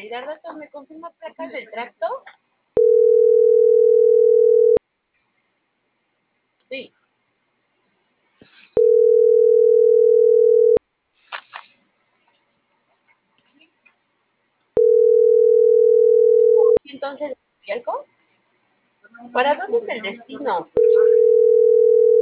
validar datos, ¿me confirma placas del tracto? Sí. Entonces, ¿algo? ¿Para dónde es el destino?